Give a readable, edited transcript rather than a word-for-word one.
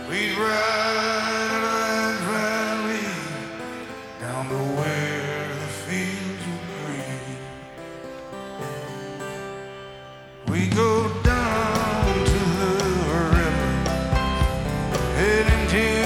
We'd ride that valley down to where the fields were green. We go down to the river, heading to